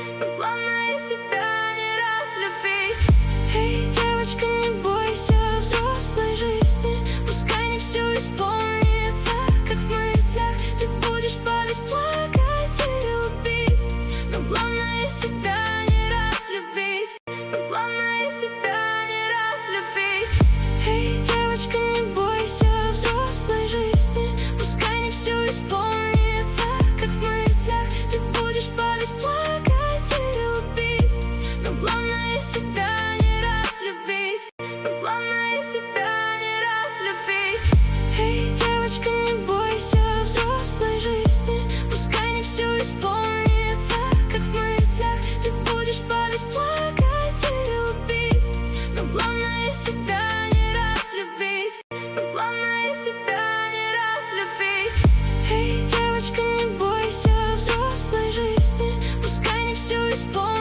Но главное себя не разлюбить. Эй, девочка, не бойся взрослой жизни. Пускай не все исполнится, как в мыслях. Ты будешь падать, плакать и любить. Но главное себя не разлюбить. Но главное себя не разлюбить. Эй, девочка, не бойся взрослой жизни. Пускай не все исполнится, как в мыслях. Ты будешь падать, плакать и любить. Но главное себя не разлюбить. Но главное себя не разлюбить. Эй, девочка, не бойся взрослой жизни. Пускай не все исполнится, как в мыслях. Ты будешь падать, плакать и любить. Но главное себя не разлюбить. Но главное себя не разлюбить. Эй, девочка, не бойся взрослой жизни. Пускай не все исполнится,